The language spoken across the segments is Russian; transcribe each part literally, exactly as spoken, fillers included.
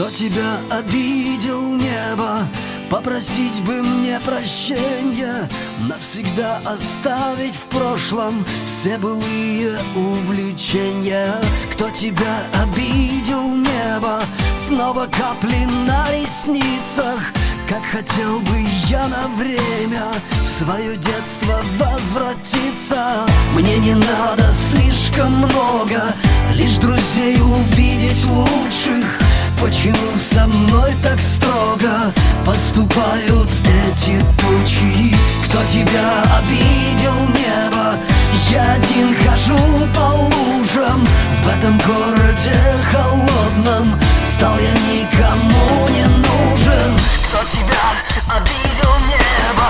Кто тебя обидел, небо? Попросить бы мне прощения, навсегда оставить в прошлом все былые увлечения. Кто тебя обидел, небо? Снова капли на ресницах. Как хотел бы я на время в свое детство возвратиться. Мне не надо слишком много, лишь друзей увидеть лучших. Почему со мной так строго поступают эти тучи? Кто тебя обидел, небо? Я один хожу по лужам в этом городе холодном. Стал я никому не нужен. Кто тебя обидел, небо?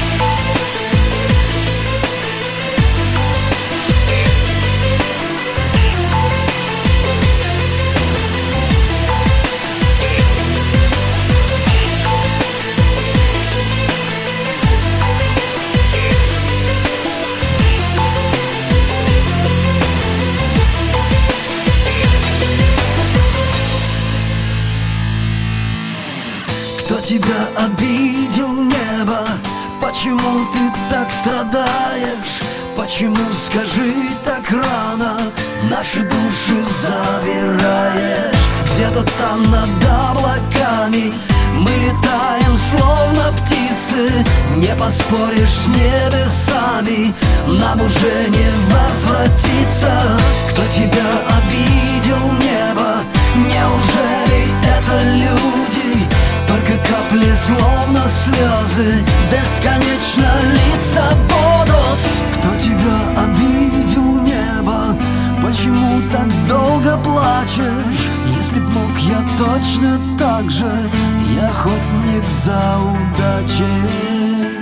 Кто тебя обидел, небо? Почему ты так страдаешь? Почему, скажи, так рано наши души забираешь? Где-то там над облаками мы летаем, словно птицы. Не поспоришь с небесами, нам уже не возвратиться. Кто тебя обидел, небо? Неужели это люди? Только капли, словно слезы, бесконечно литься будут. Кто тебя обидел, небо? Почему так долго плачешь? Если б мог я точно так же, я охотник за удачей.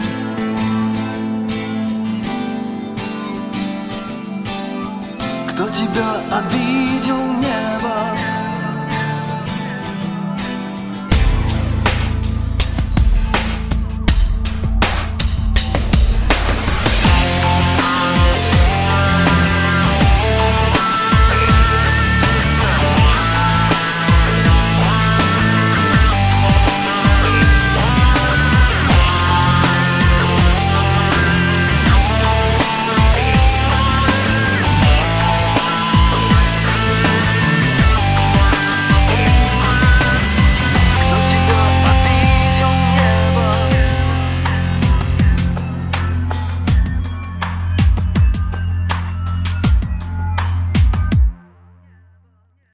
Кто тебя обидел,